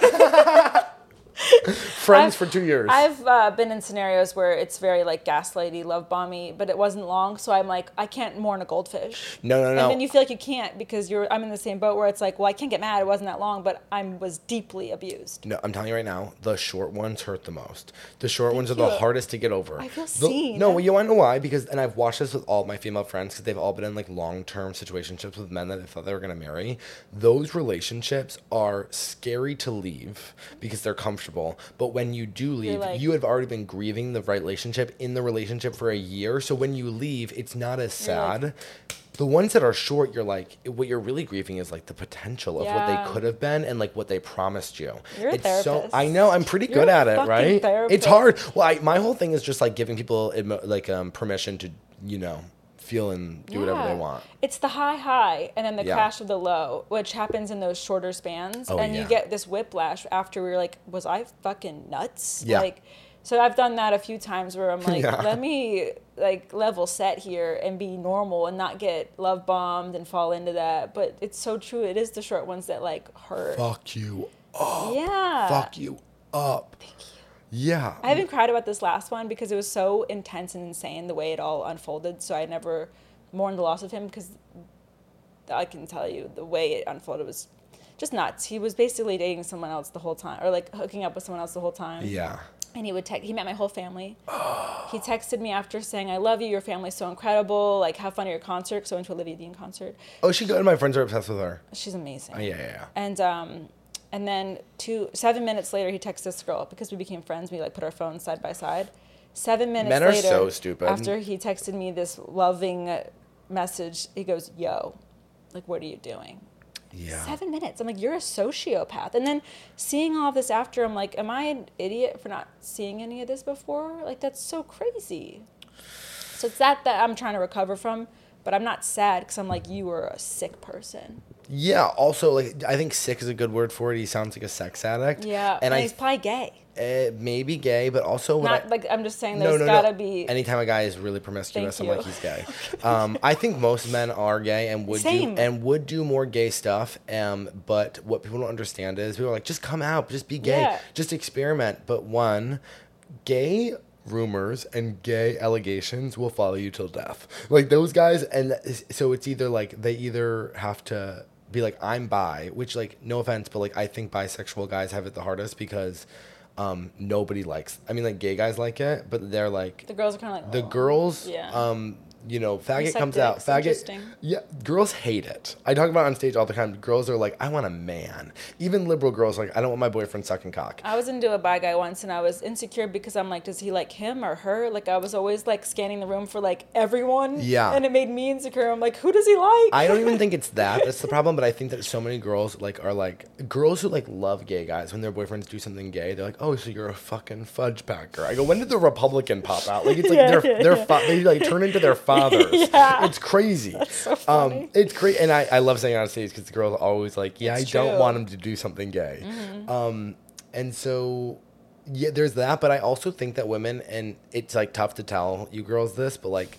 friends I've- for two years. I've uh, been in scenarios where it's very like gaslighty, love bomby, but it wasn't long, so I'm like, I can't mourn a goldfish. No, no, no. And then you feel like you can't because you're. I'm in the same boat where it's like, well, I can't get mad. It wasn't that long, but I was deeply abused. No, I'm telling you right now, the short ones hurt the most. The short ones are the you. hardest to get over. I feel The- seen. No, you want to know why? Because, and I've watched this with all my female friends because they've all been in like long-term situationships with men that they thought they were going to marry. Those relationships are scary to leave because they're comfortable. But when you do leave, like- you have already been grieving the relationship in the relationship for a year. So when you leave, it's not as You're like- sad. The ones that are short, you're like, what you're really grieving is like the potential of what Yeah. they could have been and like what they promised you. You're a it's so therapist. I know I'm pretty You're good a at it, fucking right? therapist. It's hard. Well, I, my whole thing is just like giving people admo- like um, permission to, you know, feel and do whatever they Yeah. want. It's the high high and then the Yeah. crash of the low, which happens in those shorter spans. Oh, and yeah. you get this whiplash after we're like, was I fucking nuts? Yeah. Like, so I've done that a few times where I'm like, Yeah. let me like level set here and be normal and not get love bombed and fall into that. But it's so true. It is the short ones that like hurt. Fuck you up. Yeah. Fuck you up. Thank you. Yeah. I haven't cried about this last one because it was so intense and insane the way it all unfolded. So I never mourned the loss of him because I can tell you the way it unfolded was just nuts. He was basically dating someone else the whole time, or like hooking up with someone else the whole time. Yeah. And he would text. He met my whole family. He texted me after saying, "I love you. Your family's so incredible. Like, have fun at your concert." So I went to Olivia Dean concert. Oh, she good. My friends are obsessed with her. She's amazing. Oh, yeah, yeah, yeah. And um, and then two seven minutes later, he texts this girl because we became friends. We like put our phones side by side. Seven minutes Men are later, so stupid. after he texted me this loving message, he goes, "Yo, like, what are you doing?" Yeah. Seven minutes. I'm like, you're a sociopath. And then seeing all of this after, I'm like, am I an idiot for not seeing any of this before? Like, that's so crazy. So it's that that I'm trying to recover from, but I'm not sad because I'm like, you were a sick person. Yeah. Also, like, I think sick is a good word for it. He sounds like a sex addict. Yeah, And, and, I he's probably gay. uh, maybe gay, but also what Not I, like I'm just saying. No, There's no, gotta no. be. Anytime a guy is really promiscuous, Thank I'm you. like he's gay. um, I think most men are gay and would Same. do and would do more gay stuff. Um, but what people don't understand is people are like, just come out, just be gay, Yeah. just experiment. But one, gay rumors and gay allegations will follow you till death. Like those guys, and so it's either like they either have to be like, I'm bi, which like no offense, but like I think bisexual guys have it the hardest because um, nobody likes. I mean, like gay guys like it, but they're like The girls are kind of like the oh. girls. Yeah. Um, you know, faggot suck comes out. dicks, Faggot. interesting. Yeah, girls hate it. I talk about it on stage all the time. Girls are like, I want a man. Even liberal girls are like, I don't want my boyfriend sucking cock. I was into a bi guy once, and I was insecure because I'm like, does he like him or her? Like I was always like scanning the room for like everyone. Yeah. And it made me insecure. I'm like, who does he like? I don't even think it's that. That's the problem. But I think that so many girls like are like girls who like love gay guys. When their boyfriends do something gay, they're like, oh, so you're a fucking fudge packer. I go, when did the Republican pop out? Like it's like Yeah, they're yeah, they're yeah. fa- they like turn into their fathers. Yeah. It's crazy. That's so funny. Um, it's great, and I, I love saying it on stage because the girls are always like, yeah, It's I don't true. want him to do something gay. Mm-hmm. Um, and so yeah, there's that. But I also think that women, and it's like tough to tell you girls this, but like.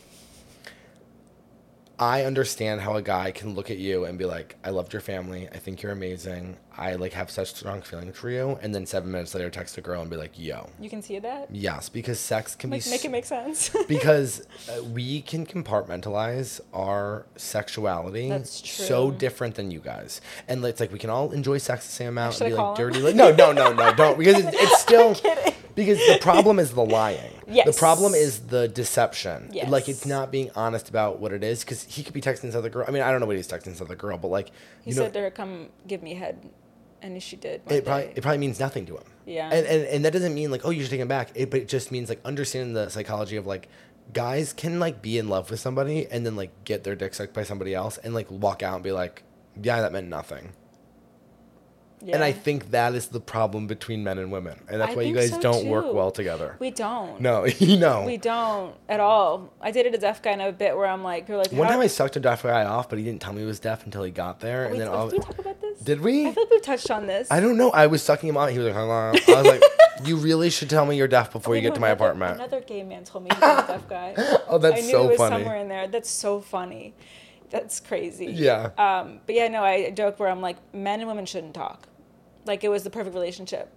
I understand how a guy can look at you and be like, I loved your family. I think you're amazing. I like have such strong feelings for you. And then seven minutes later text a girl and be like, yo. You can see that? Yes, because sex can Make, be... make s- it make sense. because uh, we can compartmentalize our sexuality That's true. so different than you guys. And it's like we can all enjoy sex the same amount Should and I be like call him? dirty. Like, no, no, no, no, don't. Because it's, it's still... kidding. Because the problem is the lying. Yes. The problem is the deception. Yes. Like, it's not being honest about what it is. Because he could be texting this other girl. I mean, I don't know what he's texting this other girl, but, like, He you know, said to her, come give me head. And she did. one it probably, day. it probably means nothing to him. Yeah. And, and, and that doesn't mean, like, oh, you should take him back. It, but it just means, like, understanding the psychology of, like, guys can, like, be in love with somebody and then, like, get their dick sucked by somebody else and, like, walk out and be like, yeah, that meant nothing. Yeah. And I think that is the problem between men and women. And that's I why you think guys so, don't work too. well together. We don't. No, you know. We don't at all. I dated a deaf guy in a bit where I'm like, you're like, One how- time I sucked a deaf guy off, but he didn't tell me he was deaf until he got there. we, and then did all, we talk about this? Did we? I feel like we've touched on this. I don't know. I was sucking him off. He was like, hello. I was like, you really should tell me you're deaf before you I get know to my another, apartment. Another gay man told me he was a deaf guy. Oh, that's I knew so it was funny. somewhere in there. That's so funny. That's crazy. Yeah. Um, but yeah, no, I joke where I'm like, men and women shouldn't talk. Like it was the perfect relationship.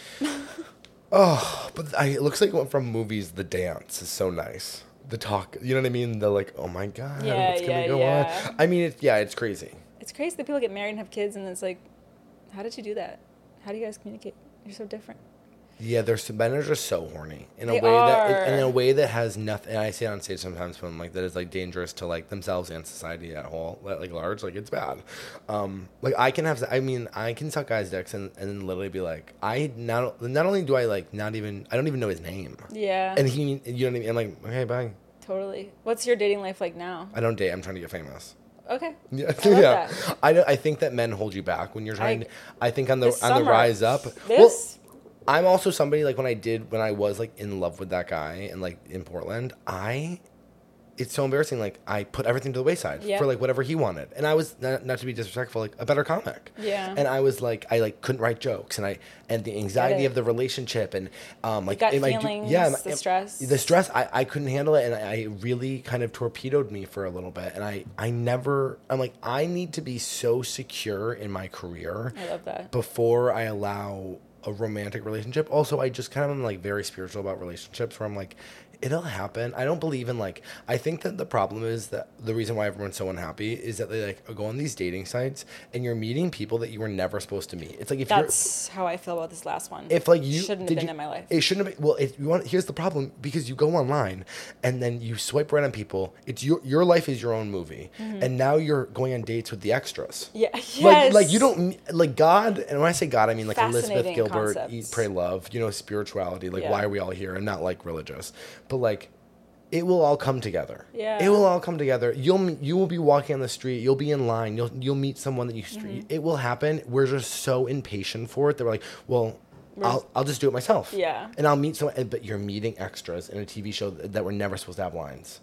Oh, but I, it looks like it went from movies. The dance is so nice. The talk, you know what I mean? The like, oh my god, Yeah, what's gonna yeah, go yeah. on? I mean, it's yeah, it's crazy. It's crazy that people get married and have kids, and it's like, how did you do that? How do you guys communicate? You're so different. Yeah, there's men are just so horny in a They way that are. in a way that has nothing. And I say it on stage sometimes when like that is like dangerous to like themselves and society at whole, like large. Like it's bad. Um, like I can have. I mean, I can suck guys' dicks and and then literally be like, I not not only do I like not even I don't even know his name. Yeah. And he, you know what I mean? I'm like, okay, bye. Totally. What's your dating life like now? I don't date. I'm trying to get famous. Okay. Yeah, I love yeah. that. I don't- I think that men hold you back when you're trying. I- to, I think on the This on the summer, rise up. Well, This. I'm also somebody like when I did when I was like in love with that guy and like in Portland, I it's so embarrassing. Like I put everything to the wayside Yeah. for like whatever he wanted, and I was not, not to be disrespectful, like a better comic. Yeah. And I was like, I like couldn't write jokes, and I and the anxiety it. of the relationship, and um like gut am I do- feelings, yeah, am- the am- stress. the stress. I I couldn't handle it, and I, I really kind of torpedoed me for a little bit, and I I never. I'm like I need to be so secure in my career I love that. before I allow a romantic relationship. Also, I just kind of am like very spiritual about relationships where I'm like, it'll happen. I don't believe in like, I think that the problem is that the reason why everyone's so unhappy is that they like go on these dating sites and you're meeting people that you were never supposed to meet. It's like if That's how I feel about this last one. you're, if like you shouldn't have did been you- in my life. It shouldn't have been. Well, if you want, here's the problem because you go online and then you swipe right on people. It's your, your life is your own movie. And now you're going on dates with the extras. yeah. Yes. Like, like you don't like God, and when I say God, I mean like Elizabeth Fascinating Gilbert, concepts. Eat, Pray, Love. You know, spirituality. Like, Yeah. why are we all here? And not like religious, but like, it will all come together. Yeah. It will all come together. You'll you will be walking on the street. You'll be in line. You'll you'll meet someone that you. Mm-hmm. It will happen. We're just so impatient for it that we're like, well. I'll, I'll just do it myself. Yeah. And I'll meet someone, but you're meeting extras in a T V show that, that were never supposed to have lines.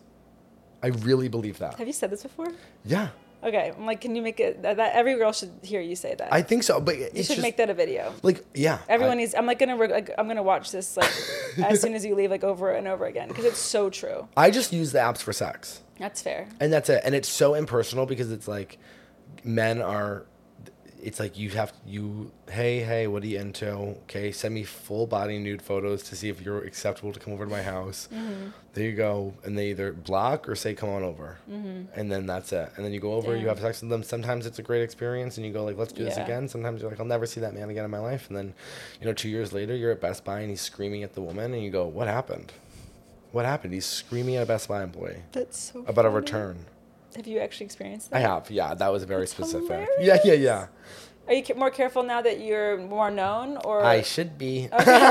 I really believe that. Have you said this before? Yeah. Okay. I'm like, can you make it that, that every girl should hear you say that? I think so, but you it's should just, make that a video. like, yeah. Everyone I- needs. I'm like gonna. re- Like, I'm gonna watch this like as soon as you leave, like over and over again, because it's so true. I just use the apps for sex. That's fair. And that's it. And it's so impersonal because it's like men are it's like you have you hey hey what are you into? Okay, send me full body nude photos to see if you're acceptable to come over to my house. Mm-hmm. There you go, and they either block or say come on over, mm-hmm. and then that's it. And then you go over, Damn. You have sex with them. Sometimes it's a great experience, and you go like let's do yeah. this again. Sometimes you're like I'll never see that man again in my life, and then you know two years later you're at Best Buy and he's screaming at the woman, and you go what happened? What happened? He's screaming at a Best Buy employee. That's so about funny. a return. Have you actually experienced that? I have, yeah. That was very That's specific. Hilarious. Yeah, yeah, yeah. Are you more careful now that you're more known, or I should be.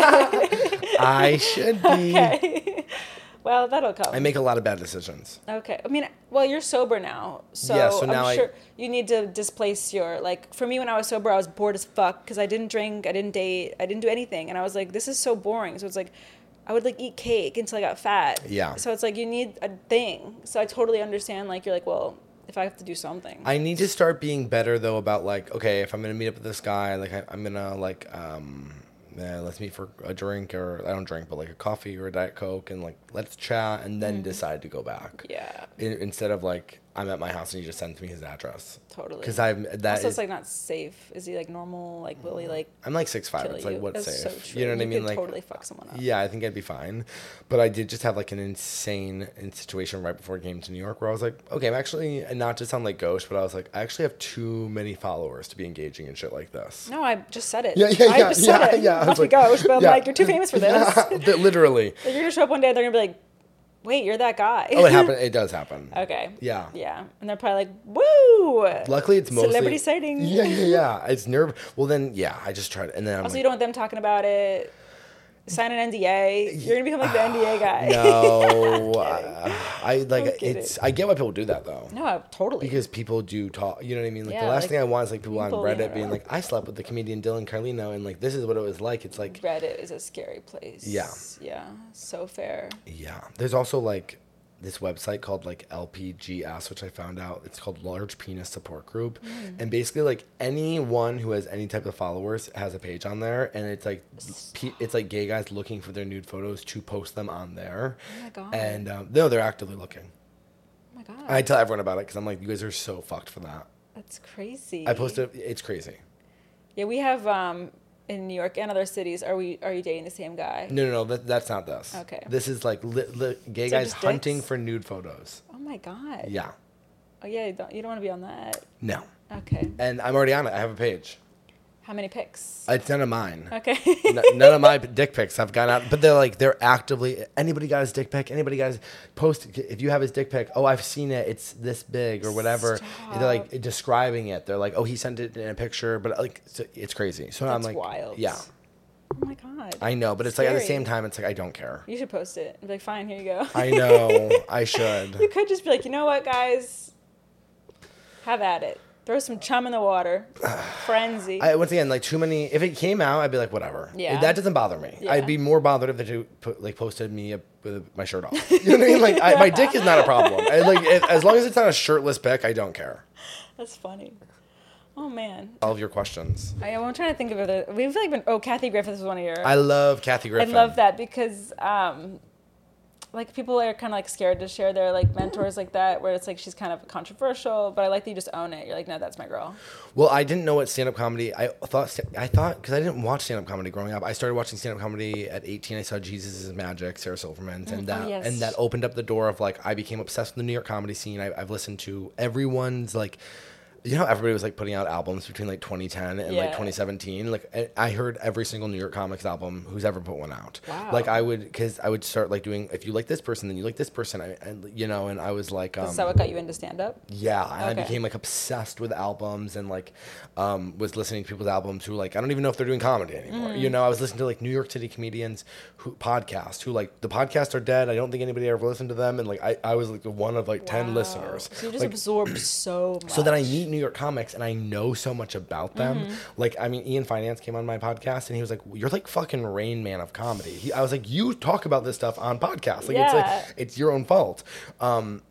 Okay. I should be. Okay. Well, that'll come. I make a lot of bad decisions. Okay. I mean, well, you're sober now, so, yeah, so now I'm sure I, you need to displace your like. For me, when I was sober, I was bored as fuck because I didn't drink, I didn't date, I didn't do anything, and I was like, this is so boring. So it's like. I would like eat cake until I got fat. Yeah. So it's like you need a thing. So I totally understand. Like you're like, well, if I have to do something. I need to start being better though about like, okay, if I'm gonna meet up with this guy, like I, I'm gonna like, um, yeah, let's meet for a drink or I don't drink, but like a coffee or a Diet Coke, and like let's chat and then mm-hmm. decide to go back. Yeah. In, instead of like I'm at my house and he just sends me his address. Totally. Because I'm that. Also, is, it's like not safe. Is he like normal? Like will he like? I'm like six five. It's like you? What's That's safe? So true. You know what you I mean? Could like totally fuck someone up. Yeah, I think I'd be fine. But I did just have like an insane situation right before I came to New York where I was like, okay, I'm actually, and not to sound like gauche, but I was like, I actually have too many followers to be engaging in shit like this. No, I just said it. Yeah, yeah, yeah. I just yeah, said it. Yeah, Not to be like, gauche, but I'm yeah. like, you're too famous for this. Yeah, literally. Like, you're gonna show up one day and they're gonna be like, wait, you're that guy. Oh, it happened. It does happen. Okay. Yeah. Yeah. And they're probably like, woo! Luckily, it's mostly... Celebrity sighting. Yeah, yeah, yeah. It's nerve... Well, then, yeah, I just tried it. And then I'm Also, like, you don't want them talking about it. Sign an N D A. You're going to become like the N D A guy. No. uh, I, like, I'm it's... I get why people do that, though. No, totally. Because people do talk... You know what I mean? Like, Yeah, the last like, thing I want is, like, people, people on Reddit yeah. being like, I slept with the comedian Dylan Carlino, and, like, this is what it was like. It's like... Reddit is a scary place. Yeah. Yeah. So fair. Yeah. There's also, like... this website called like L P G S, which I found out it's called Large Penis Support Group, mm. and basically like anyone who has any type of followers has a page on there, and it's like pe- it's like gay guys looking for their nude photos to post them on there. Oh my god! And um, no, they're actively looking. Oh my god! And I tell everyone about it because I'm like, you guys are so fucked for that. That's crazy. I posted. It's crazy. Yeah, we have um in New York and other cities. Are we? Are you dating the same guy? No, no, no. That, that's not this. Okay. This is like li- li- gay So guys just hunting dicks? for nude photos. Oh my god. Yeah. Oh yeah, you don't, you don't want to be on that. No. Okay. And I'm already on it. I have a page. How many pics? It's none of mine. Okay. N- none of my dick pics have gone out, but they're like they're actively. Anybody got his dick pic? Anybody got his post? If you have his dick pic, oh, I've seen it. It's this big or whatever. Stop. They're like describing it. They're like, oh, he sent it in a picture, but like so it's crazy. So That's I'm like, wild. yeah. Oh my god. I know, but it's Scary. like at the same time, it's like I don't care. You should post it. Be like, fine, here you go. I know. I should. You could just be like, you know what, guys? Have at it. Throw some chum in the water. Frenzy. I, once again, like too many. If it came out, I'd be like, whatever. Yeah. That doesn't bother me. Yeah. I'd be more bothered if they do put, like posted me up with my shirt off. You know what I mean? Like I, my dick is not a problem. I, like it, as long as it's not a shirtless pic, I don't care. That's funny. Oh man. All of your questions. I, I'm trying to think of other. We've like been. Oh, Kathy Griffith was one of your. I love Kathy Griffin. I love that because, um, like people are kind of like scared to share their like mentors like that, where it's like she's kind of controversial, but I like that you just own it. You're like, no, that's my girl. Well, I didn't know what stand-up comedy. I thought I thought because I didn't watch stand-up comedy growing up. I started watching stand-up comedy at eighteen. I saw Jesus is Magic, Sarah Silverman's, and Mm, that oh, yes. and that opened up the door of like I became obsessed with the New York comedy scene. I, I've listened to everyone's like. You know, everybody was like putting out albums between like twenty ten and Yeah. like twenty seventeen. Like I- I heard every single New York Comics album who's ever put one out. Wow. Like I would, because I would start like doing. If you like this person, then you like this person. I, and you know, and I was like, um, Is that what got you into stand up? yeah, and I Okay. became like obsessed with albums and like um, was listening to people's albums who like I don't even know if they're doing comedy anymore. Mm. You know, I was listening to like New York City comedians who podcast who like the podcasts are dead. I don't think anybody ever listened to them, and like I, I was like the one of like ten Wow. listeners. So you just Like, absorbed so much. so then I meet New York comics and I know so much about them. Mm-hmm. Like, I mean, Ian Finance came on my podcast and he was like, "You're like fucking Rain Man of comedy." He, I was like, "You talk about this stuff on podcasts. Like, it's Yeah. like it's your own fault." Um,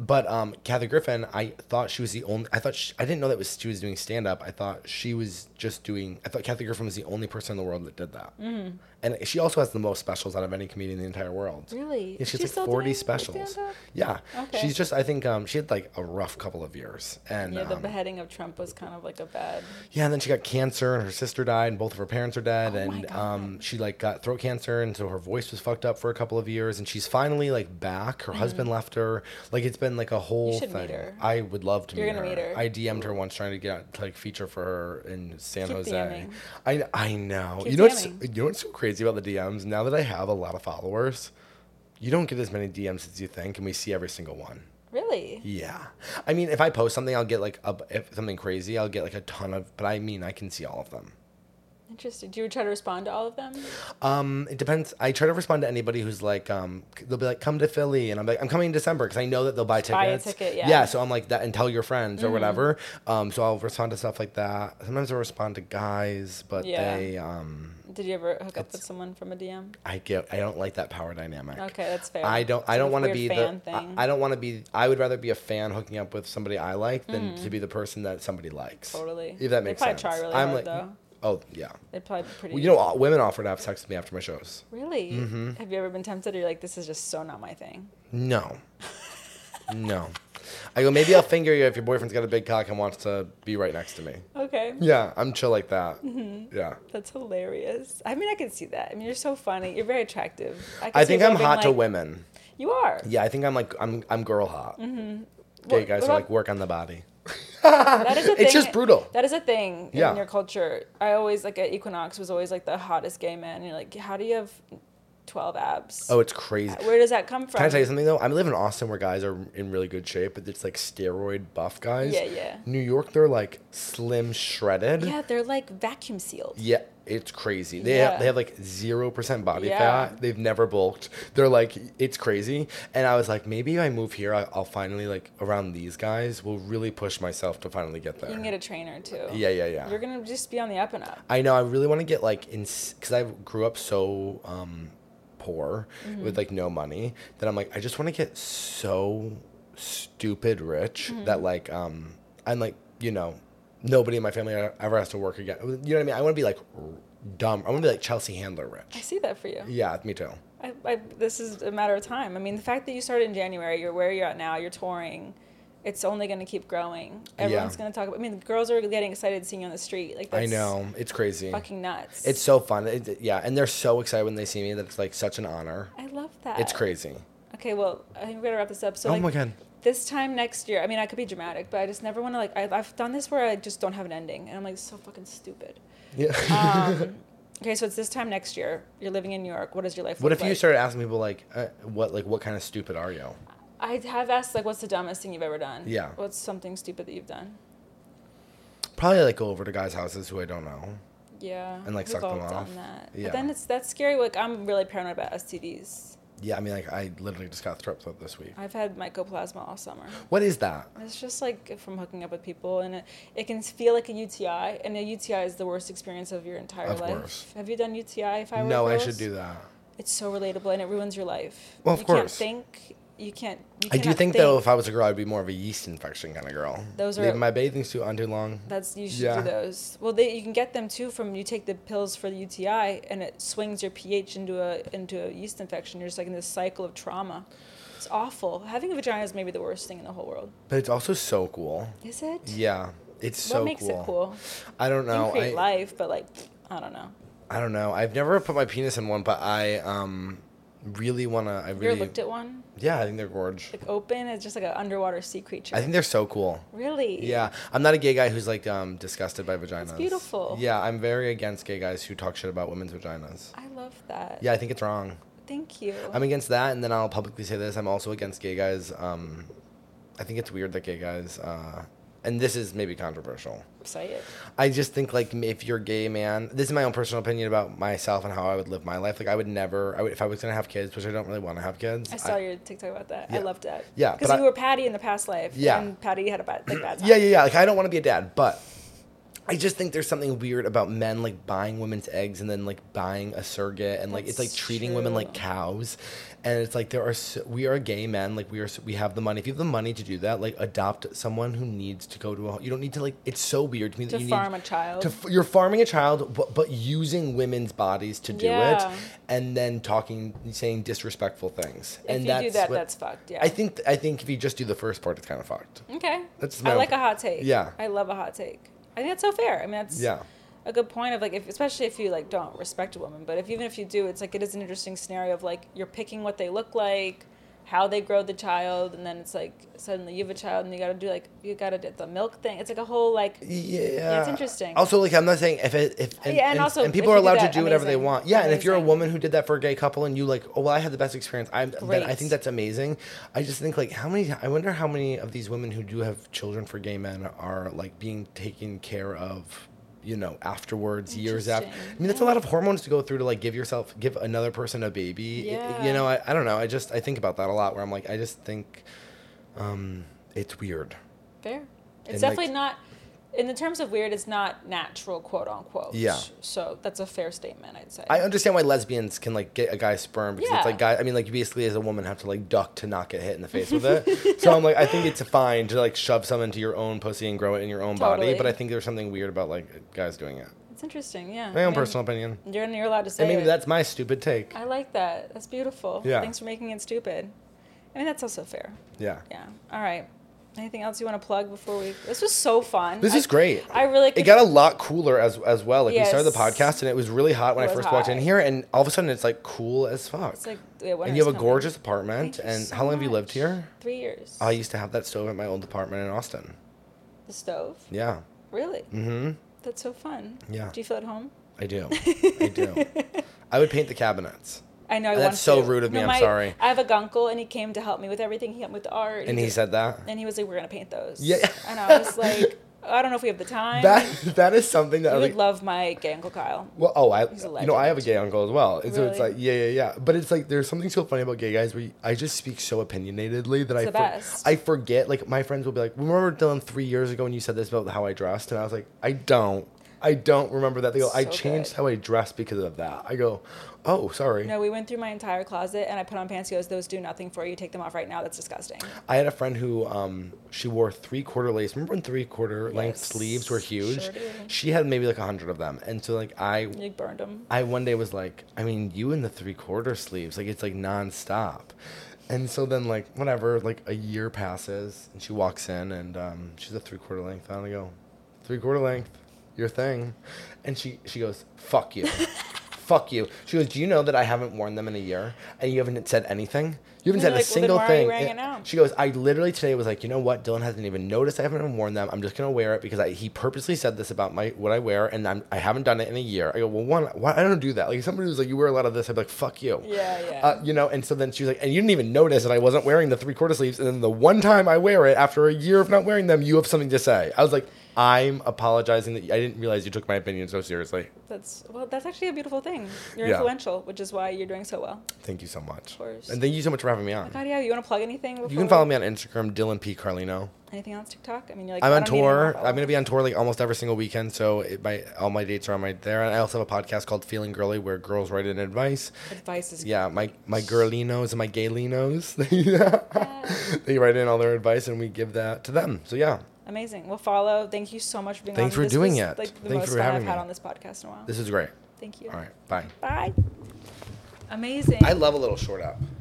But um, Kathy Griffin, I thought she was the only. I thought she, I didn't know that was she was doing stand up. I thought she was just doing. I thought Kathy Griffin was the only person in the world that did that. Mm. And she also has the most specials out of any comedian in the entire world. Really? Yeah, she She's has still like forty doing specials. stand-up? Yeah. Okay. She's just. I think um, she had like a rough couple of years. And Yeah, the um, beheading of Trump was kind of like a bad. yeah, and then she got cancer, and her sister died, and both of her parents are dead, Oh my and God. um, she like got throat cancer, and so her voice was fucked up for a couple of years, and she's finally like back. Her husband left her. Like it's been like a whole Mm. should thing. meet her. I would love to You're meet gonna her. meet her. I D M'd her once trying to get like feature for her in San Keep Jose. DMing. I I know. Keep you know what's DMing. you know what's so crazy about the D Ms? Now that I have a lot of followers, you don't get as many D Ms as you think, and we see every single one. Really? Yeah. I mean, if I post something, I'll get like a, if something crazy, I'll get like a ton of, but I mean, I can see all of them. Interesting. Do you try to respond to all of them? Um, it depends. I try to respond to anybody who's like, um, they'll be like, come to Philly, and I'm like, I'm coming in December because I know that they'll buy tickets. Buy a ticket, yeah. Yeah. So I'm like that, and tell your friends or whatever. Um, so I'll respond to stuff like that. Sometimes I'll respond to guys, but Yeah. they, um, Did you ever hook up with someone from a D M? I get, I don't like that power dynamic. Okay, that's fair. I don't. It's I like don't a want to weird be the. fan I, thing. I don't want to be. I would rather be a fan hooking up with somebody I like than to be the person that somebody likes. Totally. If that They makes probably sense. try really I'm hard, like, though. oh yeah. They'd probably be pretty. Well, you know, women offer to have sex with me after my shows. Really? Mm-hmm. Have you ever been tempted, or you're like, this is just so not my thing? No. No. I go, maybe I'll finger you if your boyfriend's got a big cock and wants to be right next to me. Okay. Yeah, I'm chill like that. Mm-hmm. Yeah. That's hilarious. I mean, I can see that. I mean, you're so funny. You're very attractive. can I see think a I'm girl being hot to like- women. You are. Yeah, I think I'm like I'm I'm girl hot. Mm-hmm. Gay What- guys what are about- like work on the body. That is a thing. It's just brutal. That is a thing Yeah. in your culture. I always like at Equinox was always like the hottest gay man. And you're like, how do you have twelve abs? Oh, it's crazy. Where does that come from? Can I tell you something though? I live in Austin where guys are in really good shape, but it's like steroid buff guys. Yeah, yeah. New York, they're like slim shredded. Yeah, they're like vacuum sealed. Yeah, it's crazy. They Yeah. have they have like zero percent body Yeah. fat. They've never bulked. They're like it's crazy. And I was like, maybe if I move here, I- I'll finally like around these guys. Will really push myself to finally get there. You can get a trainer too. Yeah, yeah, yeah. You're gonna just be on the up and up. I know. I really want to get like in because I grew up so um, poor Mm-hmm. with like no money that I'm like I just want to get so stupid rich Mm-hmm. that like um I'm like you know nobody in my family ever has to work again. You know what I mean? I want to be like r- dumb. I want to be like Chelsea Handler I rich. see that for you. Yeah, me too. I, I, this is a matter of time. I mean, the fact that you started in January, you're where you're at now, you're touring, it's only going to keep growing. Everyone's Yeah. going to talk about. I mean, girls are getting excited seeing you on the street. Like that's I know it's crazy. fucking nuts. It's so fun. It, yeah, and they're so excited when they see me that it's like such an honor. I love that. It's crazy. Okay, well, I think we're gonna wrap this up. So Oh like, my God. this time next year, I mean, I could be dramatic, but I just never want to like. I, I've done this where I just don't have an ending, and I'm like so fucking stupid. Yeah. Um, okay, so it's this time next year. You're living in New York. What does your life What look if you like? started asking people like, uh, what like what kind of stupid are you? I have asked like, what's the dumbest thing you've ever done? Yeah. What's something stupid that you've done? Probably like go over to guys' houses who I don't know. Yeah. And, like, we've suck them all off. Done that. Yeah. But then it's that's scary. Like I'm really paranoid about S T Ds. Yeah, I mean like I literally just got strep throat this week. I've had mycoplasma all summer. What is that? It's just like from hooking up with people, and it, it can feel like a U T I, and a U T I is the worst experience of your entire Of life. course. Have you done U T I? If I were No, I girls? should do that. It's so relatable, and it ruins your life. Well, of you course. can't think. You can't. You I do cannot think, though, if I was a girl, I'd be more of a yeast infection kind of girl. Those are- Leaving my bathing suit on too long. That's you should Yeah. do those. Well, they, you can get them too from you take the pills for the U T I, and it swings your pH into a into a yeast infection. You're just like in this cycle of trauma. It's awful. Having a vagina is maybe the worst thing in the whole world. But it's also so cool. Is it? Yeah, it's What so makes cool. it cool? I don't You know. can create I, life, but like, I don't know. I don't know. I've never put my penis in one, but I um really want to. I You really. ever looked at one? Yeah, I think they're gorge. Like open, it's just like an underwater sea creature. I think they're so cool. Really? Yeah, I'm not a gay guy who's like um disgusted by vaginas. beautiful. Yeah, I'm very against gay guys who talk shit about women's vaginas. I love that. Yeah, I think it's wrong. Thank you. I'm against that, and then I'll publicly say this: I'm also against gay guys. Um, I think it's weird that gay guys, uh, and this is maybe controversial. Say it. I just think like if you're a gay man, this is my own personal opinion about myself and how I would live my life. Like I would never, I would, if I was gonna have kids, which I don't really want to have kids. I saw your TikTok about that. I Yeah. loved that. Yeah, Because but you I- were Patty in the past life. Yeah. And Patty had a bad, like, bad time. Yeah, yeah, yeah. Like I don't want to be a dad, but I just think there's something weird about men like buying women's eggs and then like buying a surrogate and like it's like That's treating women like true. cows, and it's like there are so, we are gay men, like we are we have the money. If you have the money to do that, like adopt someone who needs to go to a. You don't need to like. It's so weird to me that To you farm need a child. To f- you're farming a child, but, but using women's bodies to do Yeah. it, and then talking, saying disrespectful things. If and you that's do that, what- that's fucked. Yeah. I think I think if you just do the first part, it's kind of fucked. Okay. That's my I like own- a hot take. Yeah. I love a hot take. I think that's so fair. I mean, that's Yeah. a good point of like, if, especially if you like don't respect a woman, but if even if you do, it's like it is an interesting scenario of like you're picking what they look like, how they grow the child, and then it's like suddenly you have a child and you got to do like you got to do the milk thing. It's like a whole like Yeah. it's interesting. Also, like I'm not saying if it if and, Yeah, and and, also, and people if are you do allowed that, to do whatever they amazing. want. Yeah, and if you're a Amazing. woman who did that for a gay couple and you like, oh well, I had the best experience. I'm then I Great. think that's amazing. I just think like how many I wonder how many of these women who do have children for gay men are like being taken care of, you know, afterwards, years after. I Interesting. mean, that's a lot of hormones to go through to like give yourself, give another person a baby. I- Yeah. You know, I, I don't know. I just, I think about that a lot where I'm like, I just think um, it's weird. Fair. It's And, definitely like- not. In the terms of weird, it's not natural, quote unquote. Yeah. So that's a fair statement, I'd say. I understand why lesbians can like get a guy's sperm because Yeah. it's like guy. I mean, like you basically as a woman have to like duck to not get hit in the face with it. So I'm like, I think it's fine to like shove some into your own pussy and grow it in your own body. Totally. But I think there's something weird about like guys doing it. It's interesting, yeah. My I own mean, personal opinion. You're, you're allowed to say And maybe it. that's my stupid take. I like that. That's beautiful. Yeah. Thanks for making it stupid. I mean, that's also fair. Yeah. Yeah. All right. Anything else you want to plug before we? This was so fun. This I, is great. I really. It Could, got a lot cooler as as well. Like we started the Yes. podcast and it was really hot when It I was first walked in hot. here, and all of a sudden it's like cool as fuck. It's like yeah, and you have a coming. gorgeous apartment. Thank you And so how long have you lived much. here? Three years. I used to have that stove at my old apartment in Austin. The stove. Yeah. Really? Mm-hmm. That's so fun. Yeah. Do you feel at home? I do. I do. I would paint the cabinets. I know. I That's want so to. rude of me, No, I'm my- sorry. I have a gunkle, and he came to help me with everything. He helped me with the art. And he did- said that. And he was like, "We're gonna paint those." Yeah. And I was like, "I don't know if we have the time." That that is something that you I would like. love my gay Uncle Kyle. Well, oh, I He's a you know I have a legend. gay uncle as well, and so it's Really? like yeah, yeah, yeah. But it's like there's something so funny about gay guys where you, I just speak so opinionatedly that I the for- best. I forget. Like my friends will be like, "Remember Dylan three years ago when you said this about how I dressed?" And I was like, "I don't, I don't remember that." They go, "I So changed good. how I dressed because of that." I go, "Oh, sorry." No, we went through my entire closet, and I put on pants. He goes, "Those do nothing for you. Take them off right now. That's disgusting." I had a friend who um she wore three quarter lace. Remember when three quarter length Yes, sleeves were huge? sure do. She had maybe like a hundred of them, and so like I You burned them. I one day was like, I mean, you in the three quarter sleeves, like it's like nonstop. And so then like whatever, like a year passes and she walks in and um, she's a three quarter length. And I go, three quarter length, your thing. And she, she goes, fuck you. Fuck you. She goes, do you know that I haven't worn them in a year and you haven't said anything? You haven't And said you're a like, well, then single why are you thing. wearing And it now? She goes, I literally today was like, you know what? Dylan hasn't even noticed I haven't even worn them. I'm just gonna wear it because I, he purposely said this about my what I wear, and I'm I haven't done it in a year. I go, well, one, why I don't do that. Like if somebody was like, you wear a lot of this, I'd be like, fuck you. Yeah, yeah. Uh, you know, and so then she was like, and you didn't even notice that I wasn't wearing the three quarter sleeves, and then the one time I wear it after a year of not wearing them, you have something to say. I was like, I'm apologizing that I didn't realize you took my opinion so seriously. That's well. That's actually a beautiful thing. You're Yeah. influential, which is why you're doing so well. Thank you so much. Of course. And thank you so much for having me on. God, yeah. You want to plug anything? Before You can follow me on Instagram, Dylan P. Carlino. Anything else? TikTok? I mean, you're like. I'm I on don't need any tour. more I'm gonna be on tour like almost every single weekend. So it, my all my dates are on my there. And I also have a podcast called Feeling Girly where girls write in advice. advice is. Yeah, my my girlinos and my gaylinos, they write in all their advice and we give that to them. So yeah, Amazing. Well, follow. Thank you so much for being Thanks on. for This doing was, it. Like the Thanks most for fun having I've had me. on this podcast in a while. this is great. Thank you. All right, bye. Bye. Amazing. I love a little short app.